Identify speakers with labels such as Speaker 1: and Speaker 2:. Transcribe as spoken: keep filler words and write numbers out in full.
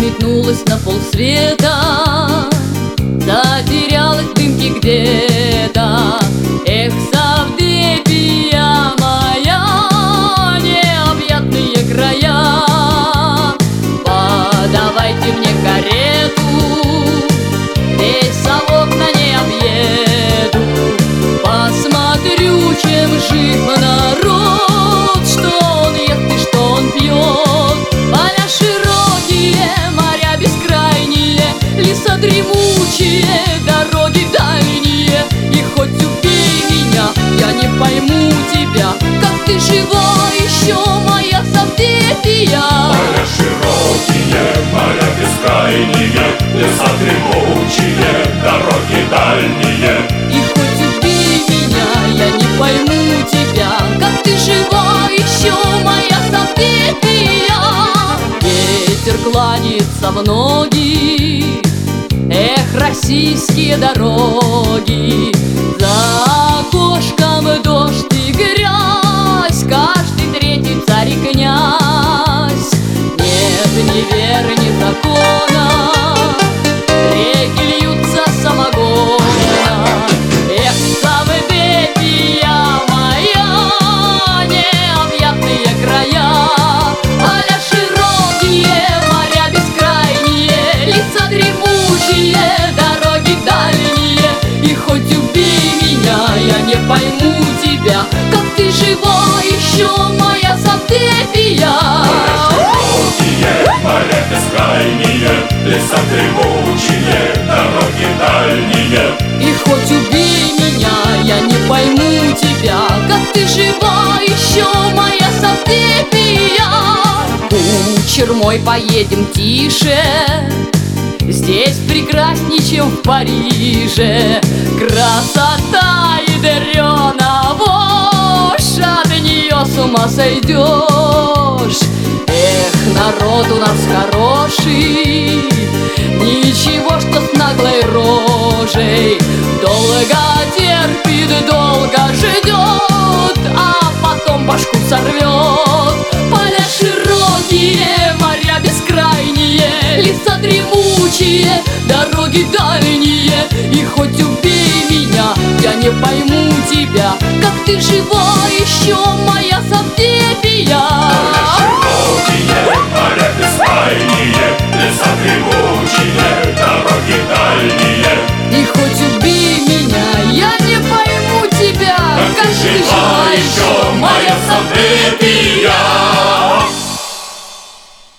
Speaker 1: метнулась на полсвета, затерялась в дымке где-то. Эх, Савдепия моя, необъятные края, подавайте мне карету, весь совок на ней объеду. Посмотрю, чем жив народ, что он ест и что он пьет. Поля широкие, моря бескрайние, леса дремучие, дороги дальние. И хоть убей меня, я не пойму тебя, как ты жива еще, моя Савдепия.
Speaker 2: Поля широкие, моря бескрайние, леса дремучие, дороги дальние.
Speaker 1: И хоть убей меня, я не пойму тебя, как ты жива еще, моя Савдепия. Ветер кланяется в ноги, эх, российские дороги. За окошком дождь и грязь, каждый третий царь и князь. Нет ни веры, ни закона, реки льются самогона. Эх, Савдепия моя, необъятные края, поля широкие, моря бескрайние, леса дремучие, дороги дальние. И хоть убей меня, я не пойму тебя, как ты жива еще, моя Савдепия.
Speaker 2: Моря бескрайние, леса дремучие, дороги дальние.
Speaker 1: И хоть убей меня, я не пойму тебя, как ты жива еще, моя Савдепия. Кучер мой, поедем тише, здесь прекрасней, чем в Париже. Красота ядрена вошь, от нее с ума сойдешь. Эх, народ у нас хороший, ничего, что с наглой рожей. Долго терпит, долго ждет, а потом башку сорвет. Поля широкие, моря бескрайние, леса дремучие, дороги дальние. И хоть убей меня, я не пойму тебя, как ты жива еще, моя Савдепия.